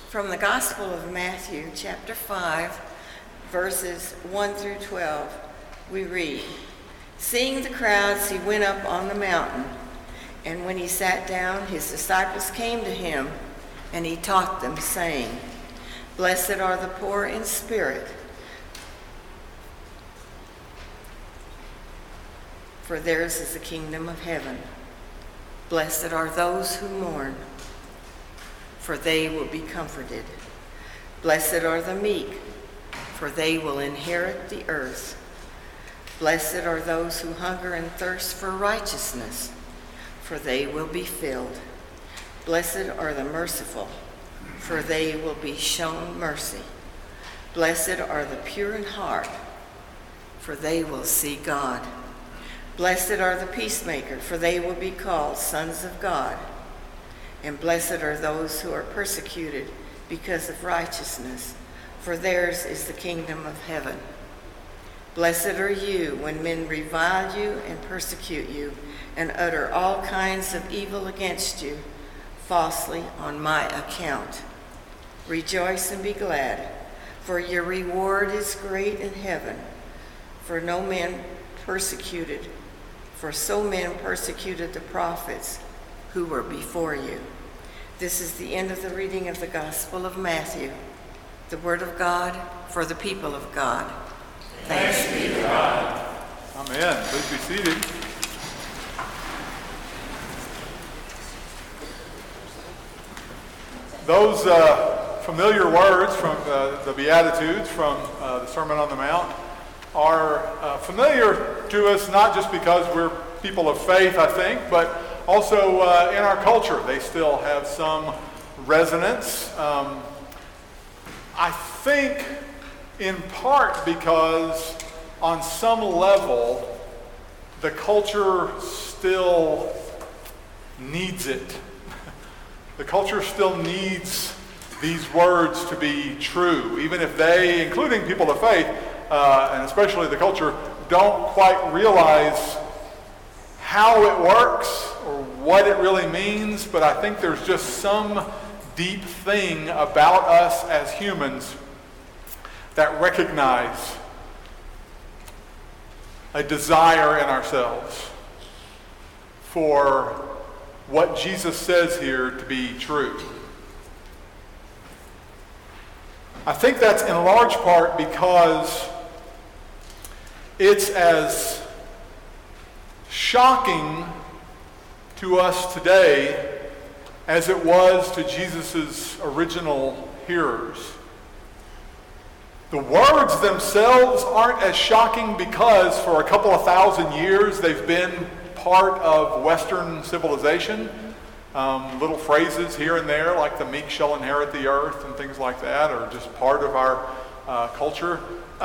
From the Gospel of Matthew, chapter 5, verses 1 through 12, we read, "Seeing the crowds, he went up on the mountain, and when he sat down, his disciples came to him, and he taught them, saying, 'Blessed are the poor in spirit, for theirs is the kingdom of heaven. Blessed are those who mourn, for they will be comforted. Blessed are the meek, for they will inherit the earth. Blessed are those who hunger and thirst for righteousness, for they will be filled. Blessed are the merciful, for they will be shown mercy. Blessed are the pure in heart, for they will see God. Blessed are the peacemakers, for they will be called sons of God. And blessed are those who are persecuted because of righteousness, for theirs is the kingdom of heaven. Blessed are you when men revile you and persecute you and utter all kinds of evil against you falsely on my account. Rejoice and be glad, for your reward is great in heaven. For so men persecuted the prophets who were before you.'" This is the end of the reading of the Gospel of Matthew, the word of God for the people of God. Thanks be to God. Amen. Please be seated. Those familiar words from the Beatitudes from the Sermon on the Mount are familiar to us not just because we're people of faith, I think, but also in our culture. They still have some resonance. I think in part because on some level the culture still needs it. The culture still needs these words to be true, even if they, including people of faith, and especially the culture, don't quite realize how it works or what it really means. But I think there's just some deep thing about us as humans that recognize a desire in ourselves for what Jesus says here to be true. I think that's in large part because it's as shocking to us today as it was to Jesus' original hearers. The words themselves aren't as shocking because for a couple of thousand years they've been part of Western civilization. Little phrases here and there like the meek shall inherit the earth and things like that are just part of our culture.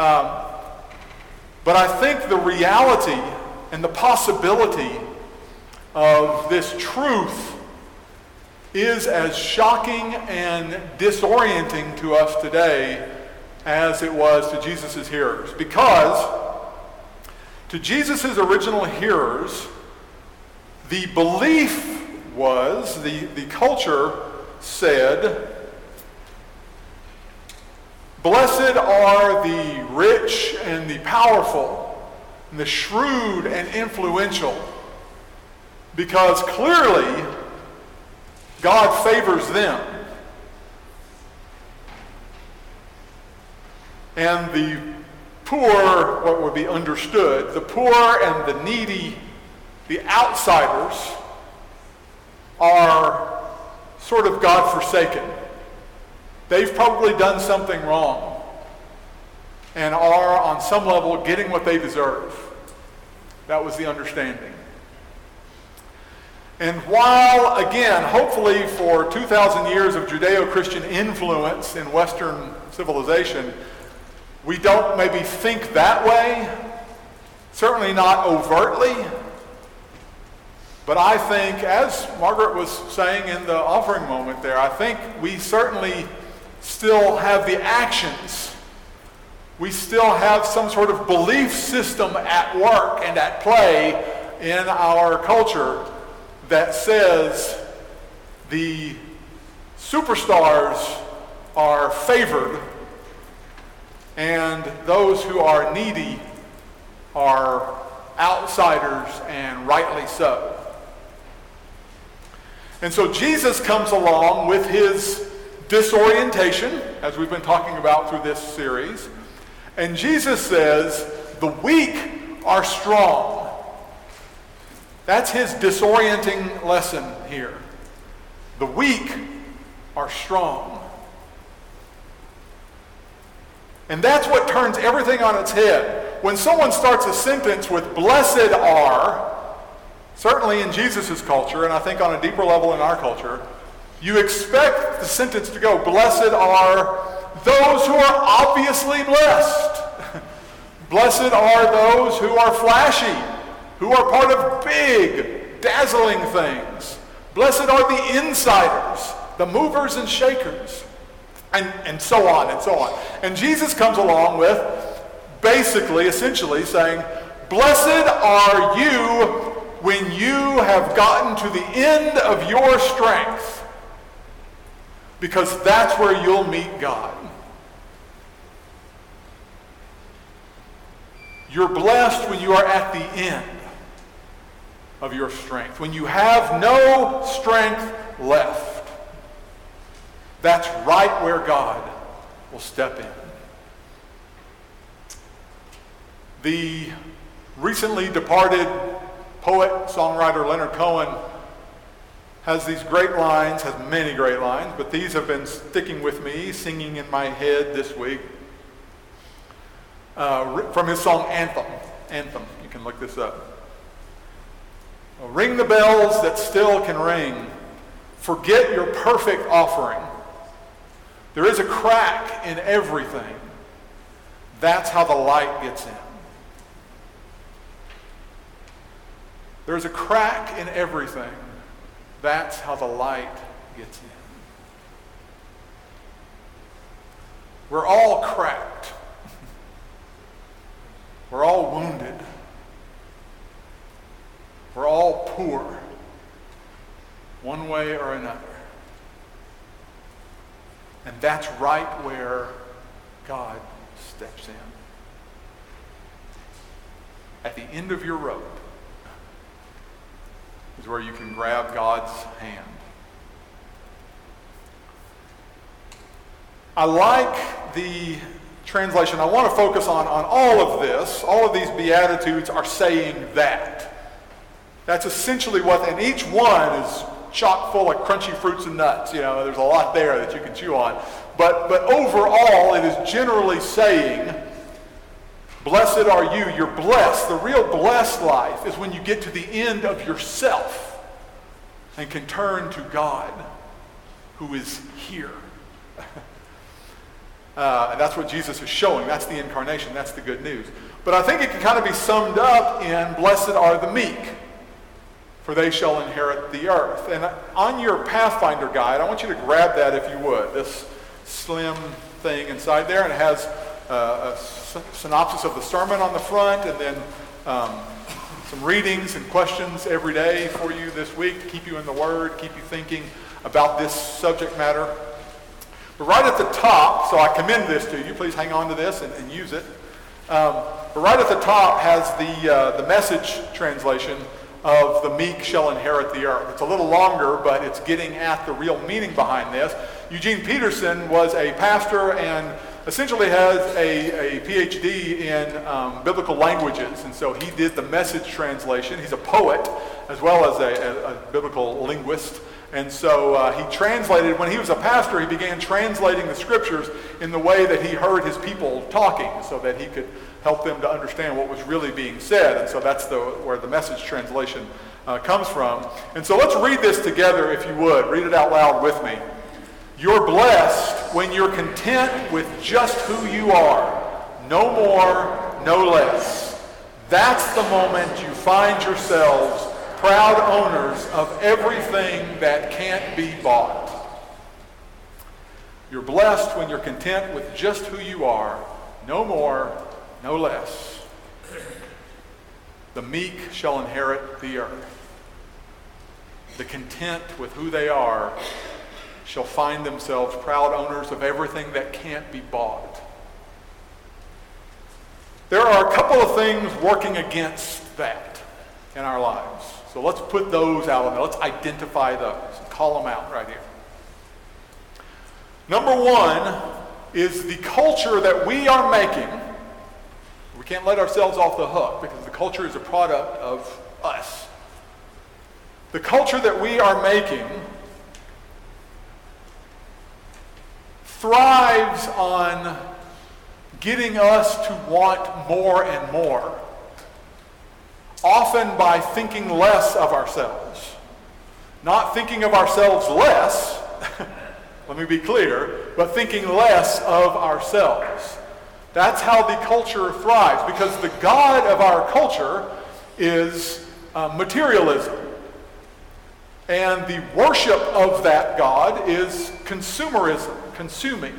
But I think the reality and the possibility of this truth is as shocking and disorienting to us today as it was to Jesus' hearers. Because to Jesus' original hearers, the belief was, the culture said, "Blessed are the rich and the powerful, and the shrewd and influential, because clearly God favors them. And the poor," what would be understood, the poor and the needy, the outsiders, are sort of God-forsaken. They've probably done something wrong and are on some level getting what they deserve. That was the understanding. And while, again, hopefully for 2,000 years of Judeo-Christian influence in Western civilization, we don't maybe think that way, certainly not overtly, but I think, as Margaret was saying in the offering moment there, I think we certainly still have the actions. We still have some sort of belief system at work and at play in our culture that says the superstars are favored, and those who are needy are outsiders, and rightly so. And so Jesus comes along with his disorientation, as we've been talking about through this series, and Jesus says, the weak are strong. That's his disorienting lesson here. The weak are strong. And that's what turns everything on its head. When someone starts a sentence with blessed are, certainly in Jesus' culture, and I think on a deeper level in our culture, you expect the sentence to go, blessed are those who are obviously blessed. Blessed are those who are flashy, who are part of big, dazzling things. Blessed are the insiders, the movers and shakers, and so on and so on. And Jesus comes along with basically, essentially saying, blessed are you when you have gotten to the end of your strength, because that's where you'll meet God. You're blessed when you are at the end of your strength, when you have no strength left. That's right where God will step in. The recently departed poet, songwriter Leonard Cohen has these great lines, has many great lines, but these have been sticking with me, singing in my head this week. From his song Anthem. Anthem, you can look this up. Ring the bells that still can ring. Forget your perfect offering. There is a crack in everything. That's how the light gets in. There's a crack in everything. That's how the light gets in. We're all cracked. We're all wounded. We're all poor, one way or another. And that's right where God steps in. At the end of your rope is where you can grab God's hand. I like the translation. I want to focus on all of this. All of these Beatitudes are saying that. That's essentially what, and each one is chock full of crunchy fruits and nuts. You know, there's a lot there that you can chew on. But overall, it is generally saying, blessed are you. You're blessed. The real blessed life is when you get to the end of yourself and can turn to God, who is here. And that's what Jesus is showing. That's the incarnation. That's the good news. But I think it can kind of be summed up in blessed are the meek, for they shall inherit the earth. And on your Pathfinder guide, I want you to grab that if you would. This slim thing inside there, and it has a synopsis of the sermon on the front, and then some readings and questions every day for you this week to keep you in the Word, keep you thinking about this subject matter. But right at the top, so I commend this to you, please hang on to this and use it. But right at the top has the Message translation of the meek shall inherit the earth. It's a little longer, but it's getting at the real meaning behind this. Eugene Peterson was a pastor and essentially has a PhD in biblical languages, and so he did the Message translation. He's a poet as well as a biblical linguist. And so he translated, when he was a pastor, he began translating the scriptures in the way that he heard his people talking so that he could help them to understand what was really being said. And so that's where the Message translation comes from. And so let's read this together if you would. Read it out loud with me. You're blessed when you're content with just who you are. No more, no less. That's the moment you find yourselves proud owners of everything that can't be bought. You're blessed when you're content with just who you are. No more, no less. The meek shall inherit the earth. The content with who they are shall find themselves proud owners of everything that can't be bought. There are a couple of things working against that in our lives. So let's put those out on there. Let's identify those and call them out right here. Number one is the culture that we are making. We can't let ourselves off the hook because the culture is a product of us. The culture that we are making thrives on getting us to want more and more, often by thinking less of ourselves. Not thinking of ourselves less, let me be clear, but thinking less of ourselves. That's how the culture thrives, because the God of our culture is materialism. And the worship of that God is consumerism, consuming.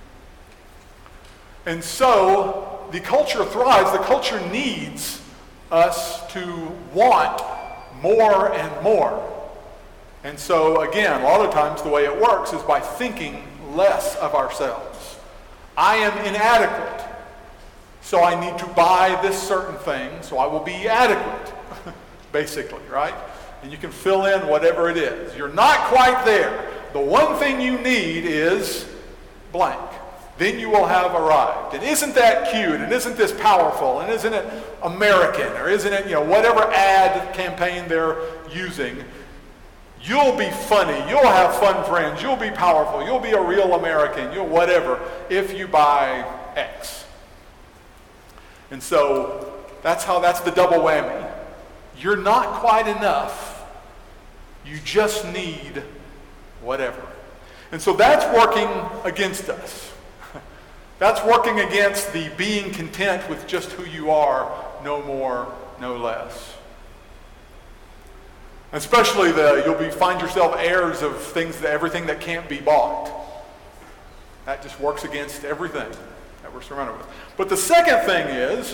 And so the culture thrives, the culture needs us to want more and more. And so again, a lot of times the way it works is by thinking less of ourselves. I am inadequate, so I need to buy this certain thing, so I will be adequate, basically, right? And you can fill in whatever it is. You're not quite there. The one thing you need is blank. Then you will have arrived. And isn't that cute? And isn't this powerful? And isn't it American? Or isn't it, whatever ad campaign they're using? You'll be funny. You'll have fun friends. You'll be powerful. You'll be a real American. You'll whatever if you buy X. And so that's the double whammy. You're not quite enough. You just need whatever. And so that's working against us. That's working against the being content with just who you are, no more, no less. Especially you'll find yourself heirs of everything that can't be bought. That just works against everything that we're surrounded with. But the second thing is,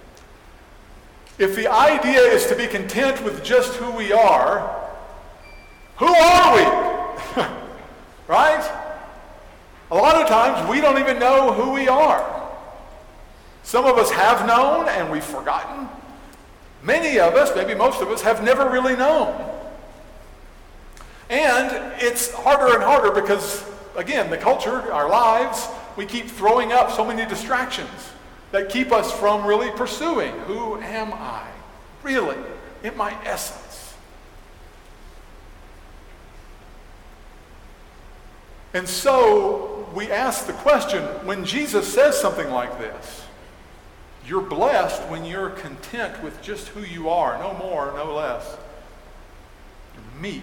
if the idea is to be content with just who we are, who are we? Right? A lot of times we don't even know who we are. Some of us have known and we've forgotten. Many of us, maybe most of us, have never really known. And it's harder and harder because, again, the culture, our lives, we keep throwing up so many distractions that keep us from really pursuing who am I, really, in my essence. And so we ask the question, when Jesus says something like this, you're blessed when you're content with just who you are, no more, no less. You're meek.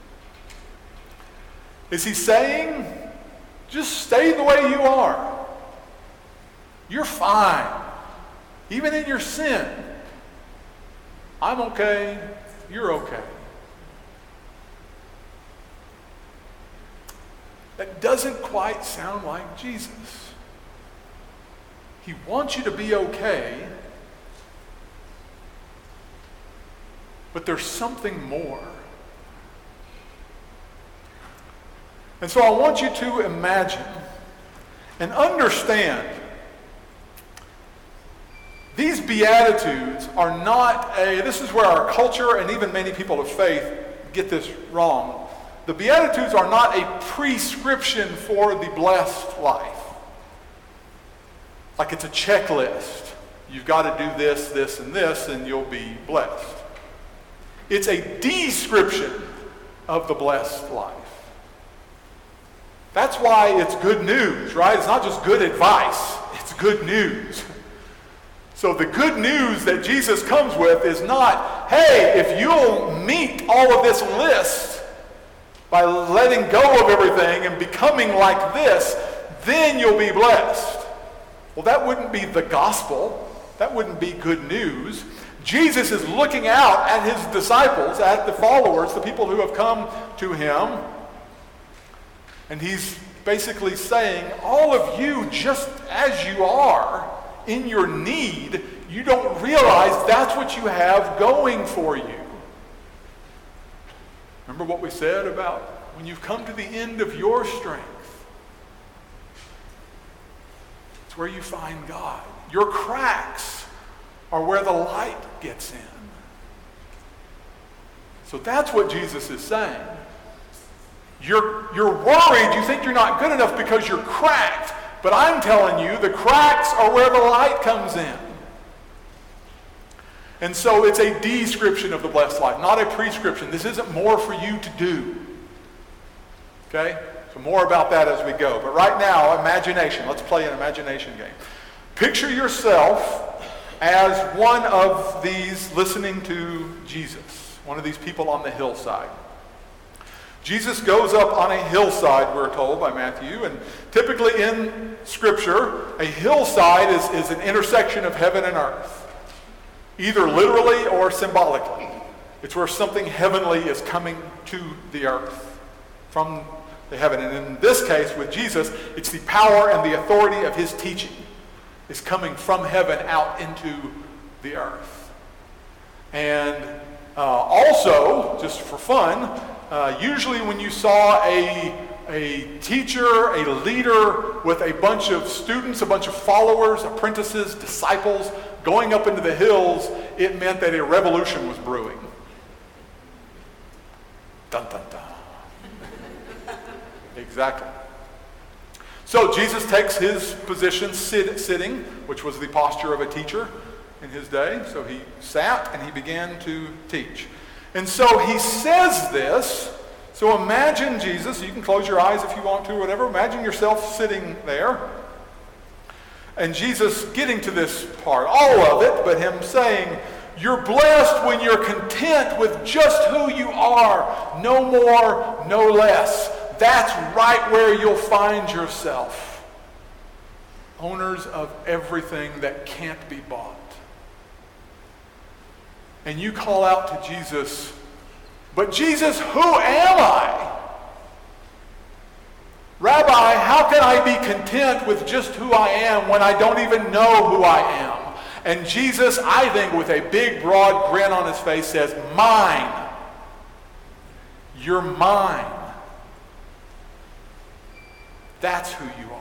Is he saying, just stay the way you are? You're fine. Even in your sin. I'm okay. You're okay. That doesn't quite sound like Jesus. He wants you to be okay, but there's something more. And so I want you to imagine and understand these Beatitudes are not this is where our culture and even many people of faith get this wrong. The Beatitudes are not a prescription for the blessed life. Like it's a checklist. You've got to do this, this, and this, and you'll be blessed. It's a description of the blessed life. That's why it's good news, right? It's not just good advice. It's good news. So the good news that Jesus comes with is not, hey, if you'll meet all of this list by letting go of everything and becoming like this, then you'll be blessed. Well, that wouldn't be the gospel. That wouldn't be good news. Jesus is looking out at his disciples, at the followers, the people who have come to him, and he's basically saying, all of you, just as you are, in your need, you don't realize that's what you have going for you. Remember what we said about when you've come to the end of your strength, it's where you find God. Your cracks are where the light gets in. So that's what Jesus is saying. You're worried, you think you're not good enough because you're cracked. But I'm telling you, the cracks are where the light comes in. And so it's a description of the blessed life, not a prescription. This isn't more for you to do. Okay? So more about that as we go. But right now, imagination. Let's play an imagination game. Picture yourself as one of these listening to Jesus, one of these people on the hillside. Jesus goes up on a hillside, we're told by Matthew, and typically in Scripture, a hillside is an intersection of heaven and earth, either literally or symbolically. It's where something heavenly is coming to the earth from the heaven. And in this case, with Jesus, it's the power and the authority of his teaching is coming from heaven out into the earth. And also, just for fun, usually when you saw a teacher, a leader with a bunch of students, a bunch of followers, apprentices, disciples going up into the hills, it meant that a revolution was brewing. Dun, dun, dun. Exactly. So Jesus takes his position sitting, which was the posture of a teacher in his day. So he sat and he began to teach. And so he says this. So imagine Jesus. You can close your eyes if you want to, whatever. Imagine yourself sitting there. And Jesus getting to this part, all of it, but him saying, you're blessed when you're content with just who you are. No more, no less. That's right where you'll find yourself. Owners of everything that can't be bought. And you call out to Jesus, but Jesus, who am I? Rabbi, how can I be content with just who I am when I don't even know who I am? And Jesus, I think with a big, broad grin on his face, says, mine. You're mine. That's who you are.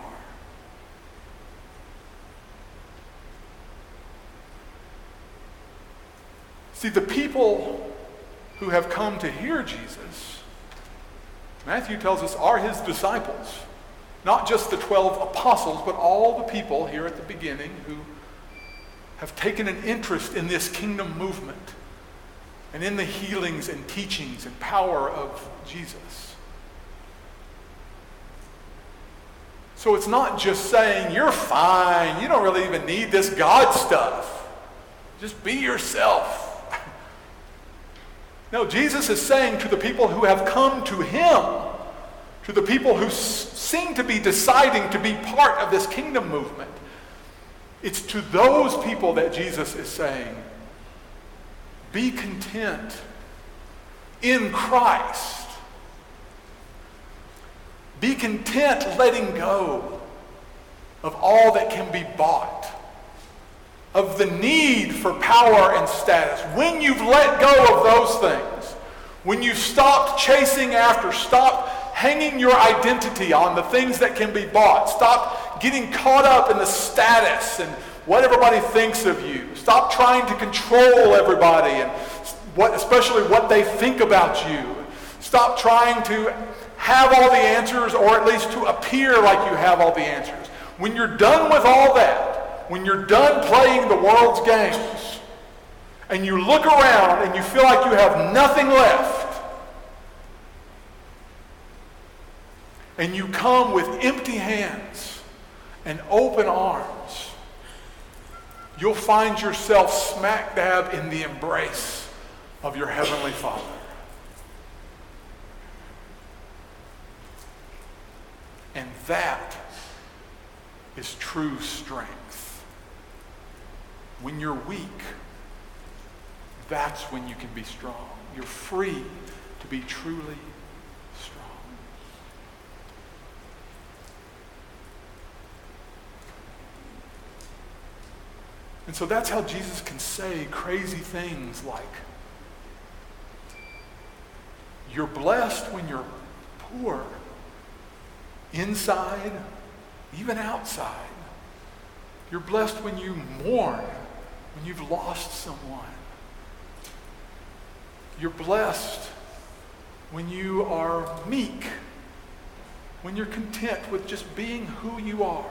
See, the people who have come to hear Jesus, Matthew tells us, are his disciples. Not just the 12 apostles, but all the people here at the beginning who have taken an interest in this kingdom movement and in the healings and teachings and power of Jesus. So it's not just saying, you're fine, you don't really even need this God stuff. Just be yourself. No, Jesus is saying to the people who have come to him, to the people who seem to be deciding to be part of this kingdom movement, it's to those people that Jesus is saying, be content in Christ. Be content letting go of all that can be bought, of the need for power and status. When you've let go of those things, when you've stopped chasing after, stopped hanging your identity on the things that can be bought, stop getting caught up in the status and what everybody thinks of you, stop trying to control everybody and especially what they think about you, stop trying to have all the answers or at least to appear like you have all the answers. When you're done with all that, when you're done playing the world's games, and you look around and you feel like you have nothing left, and you come with empty hands and open arms, you'll find yourself smack dab in the embrace of your Heavenly Father. And that is true strength. When you're weak, that's when you can be strong. You're free to be truly strong. And so that's how Jesus can say crazy things like, you're blessed when you're poor, inside, even outside. You're blessed when you mourn, when you've lost someone. You're blessed when you are meek, when you're content with just being who you are.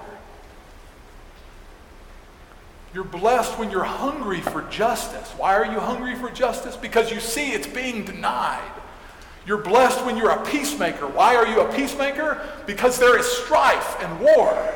You're blessed when you're hungry for justice. Why are you hungry for justice? Because you see it's being denied. You're blessed when you're a peacemaker. Why are you a peacemaker? Because there is strife and war.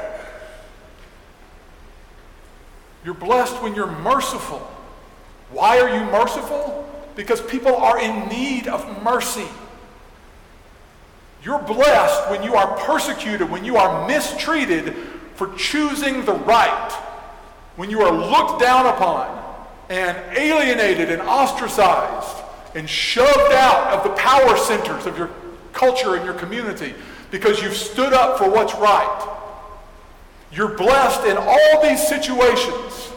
You're blessed when you're merciful. Why are you merciful? Because people are in need of mercy. You're blessed when you are persecuted, when you are mistreated for choosing the right, when you are looked down upon and alienated and ostracized and shoved out of the power centers of your culture and your community because you've stood up for what's right. You're blessed in all these situations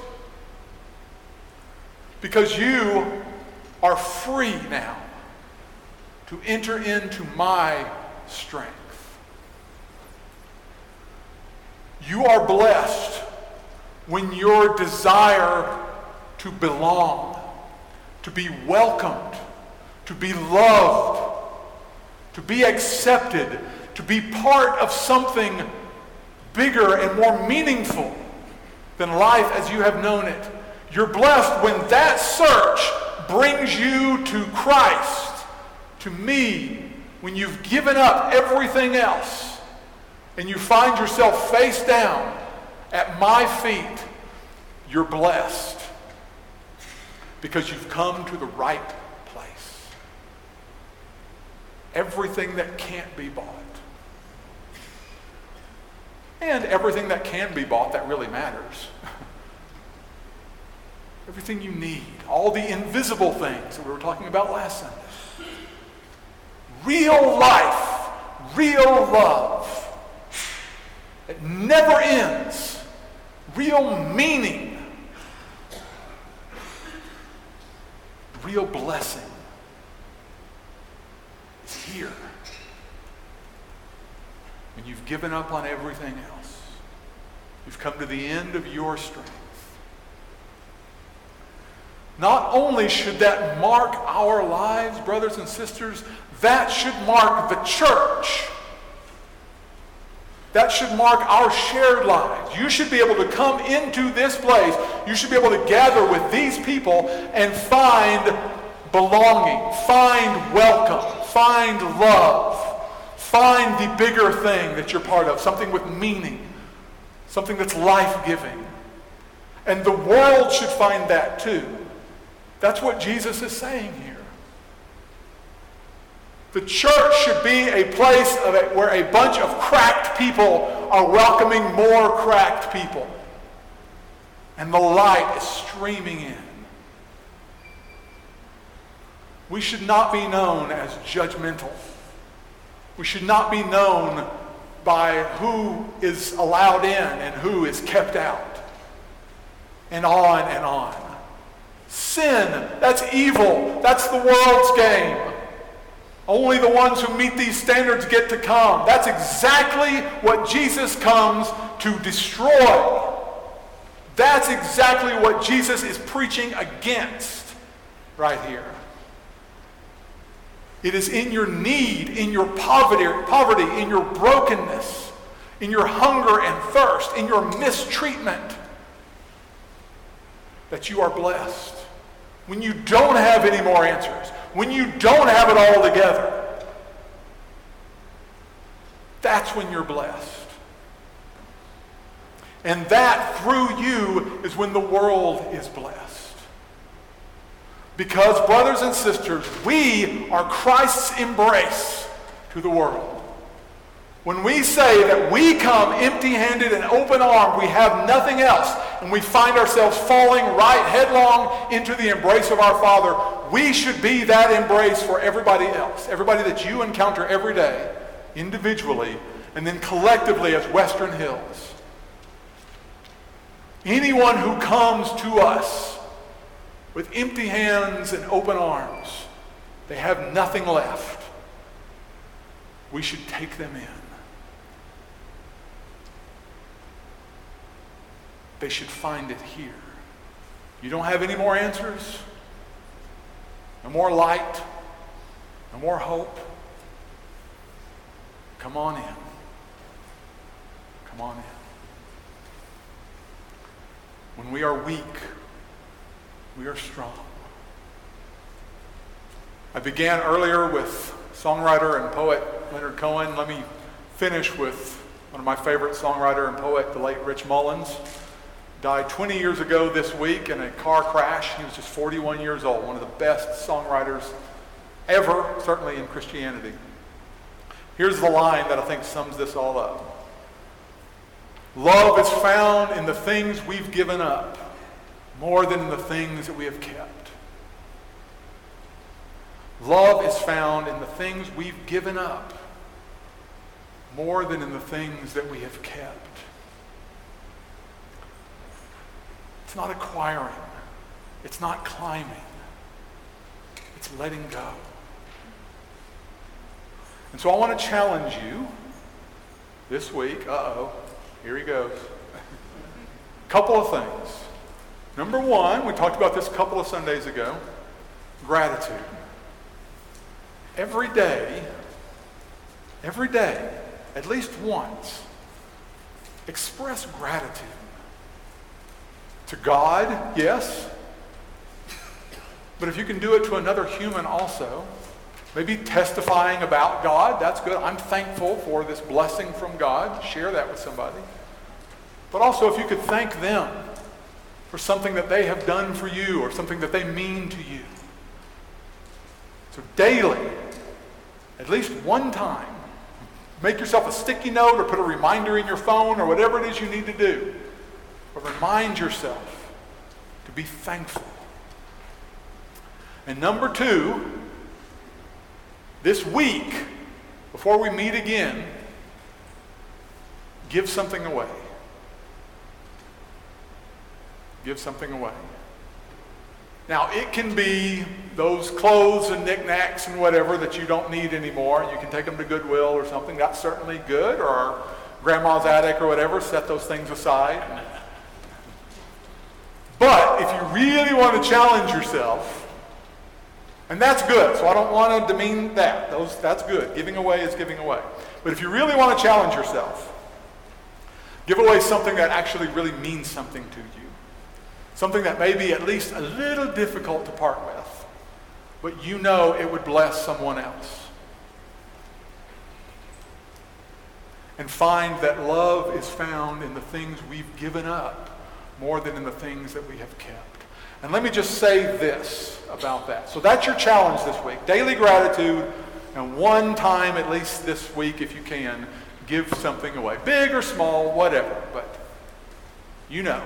because you are free now to enter into my strength. You are blessed when your desire to belong, to be welcomed, to be loved, to be accepted, to be part of something bigger and more meaningful than life as you have known it. You're blessed when that search brings you to Christ, to me, when you've given up everything else and you find yourself face down at my feet. You're blessed because you've come to the right place. Everything that can't be bought. And everything that can be bought that really matters. Everything you need. All the invisible things that we were talking about last Sunday. Real life. Real love. It never ends. Real meaning. Real blessing is here. When you've given up on everything else, you've come to the end of your strength. Not only should that mark our lives, brothers and sisters, that should mark the church. That should mark our shared lives. You should be able to come into this place. You should be able to gather with these people and find belonging, find welcome, find love, find the bigger thing that you're part of, something with meaning, something that's life-giving. And the world should find that too. That's what Jesus is saying here. The church should be a place where a bunch of cracked people are welcoming more cracked people. And the light is streaming in. We should not be known as judgmental. We should not be known by who is allowed in and who is kept out. And on and on. Sin, that's evil. That's the world's game. Only the ones who meet these standards get to come. That's exactly what Jesus comes to destroy. That's exactly what Jesus is preaching against right here. It is in your need, in your poverty, in your brokenness, in your hunger and thirst, in your mistreatment, that you are blessed. When you don't have any more answers, when you don't have it all together, that's when you're blessed. And that through you is when the world is blessed. Because, brothers and sisters, we are Christ's embrace to the world. When we say that we come empty-handed and open-armed, we have nothing else, and we find ourselves falling right headlong into the embrace of our Father, we should be that embrace for everybody else, everybody that you encounter every day, individually, and then collectively as Western Hills. Anyone who comes to us with empty hands and open arms, they have nothing left. we should take them in. They should find it here. You don't have any more answers, no more light, no more hope. Come on in. Come on in. When we are weak, we are strong. I began earlier with songwriter and poet Leonard Cohen. Let me finish with one of my favorite songwriter and poet, the late Rich Mullins. Died 20 years ago this week in a car crash. He was just 41 years old, one of the best songwriters ever, certainly in Christianity. Here's the line that I think sums this all up. Love is found in the things we've given up more than in the things that we have kept. Love is found in the things we've given up more than in the things that we have kept. It's not acquiring. It's not climbing. It's letting go. And so I want to challenge you this week. Here he goes. Couple of things. Number one, we talked about this a couple of Sundays ago, gratitude. Every day, at least once, express gratitude. To God, yes. But if you can do it to another human also, maybe testifying about God, that's good. I'm thankful for this blessing from God. Share that with somebody. But also if you could thank them for something that they have done for you or something that they mean to you. So daily, at least one time, make yourself a sticky note or put a reminder in your phone or whatever it is you need to do. But remind yourself to be thankful. And number two, this week, before we meet again, give something away. Give something away. Now, it can be those clothes and knickknacks and whatever that you don't need anymore. You can take them to Goodwill or something. That's certainly good. Or grandma's attic or whatever. Set those things aside. But if you really want to challenge yourself, and that's good, so I don't want to demean that. That's good. Giving away is giving away. But if you really want to challenge yourself, give away something that actually really means something to you. Something that may be at least a little difficult to part with, but you know it would bless someone else. And find that love is found in the things we've given up more than in the things that we have kept. And let me just say this about that. So that's your challenge this week. Daily gratitude, and one time at least this week, if you can, give something away. Big or small, whatever. But you know.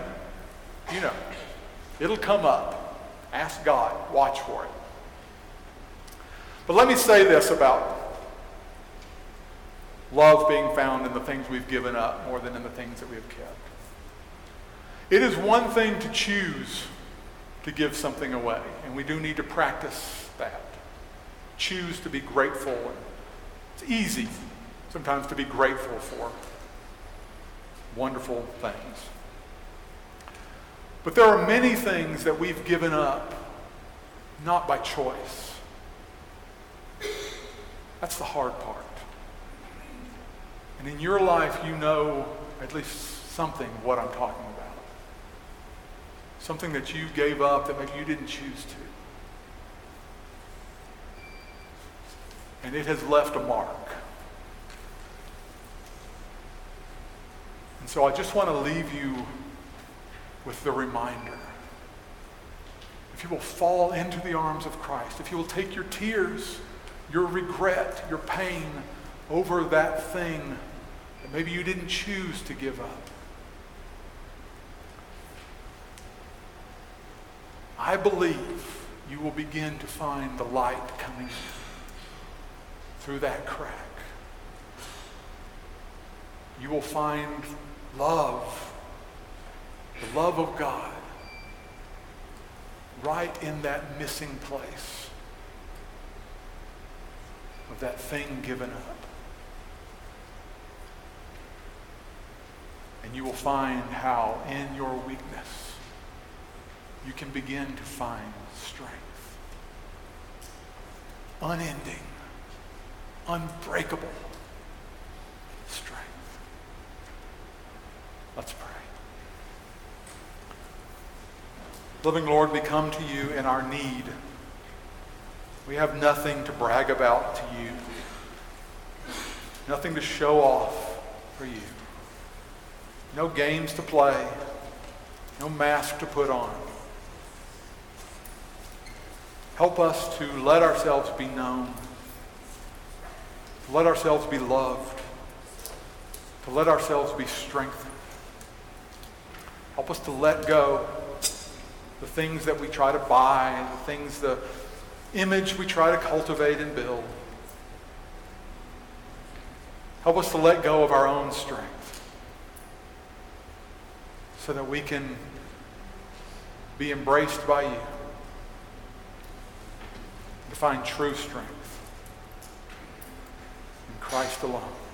It'll come up. Ask God. Watch for it. But let me say this about love being found in the things we've given up more than in the things that we have kept. It is one thing to choose to give something away, and we do need to practice that. Choose to be grateful. It's easy sometimes to be grateful for wonderful things. But there are many things that we've given up, not by choice. That's the hard part. And in your life, you know at least something of what I'm talking about. Something that you gave up that maybe you didn't choose to. And it has left a mark. And so I just want to leave you with the reminder. If you will fall into the arms of Christ, if you will take your tears, your regret, your pain over that thing that maybe you didn't choose to give up, I believe you will begin to find the light coming through that crack. You will find love, the love of God, right in that missing place of that thing given up. And you will find how in your weakness you can begin to find strength. Unending, unbreakable strength. Let's pray. Living Lord, we come to you in our need. We have nothing to brag about to you, nothing to show off for you, no games to play, no mask to put on. Help us to let ourselves be known, to let ourselves be loved, to let ourselves be strengthened. Help us to let go the things that we try to buy, the image we try to cultivate and build. Help us to let go of our own strength so that we can be embraced by you, to find true strength in Christ alone.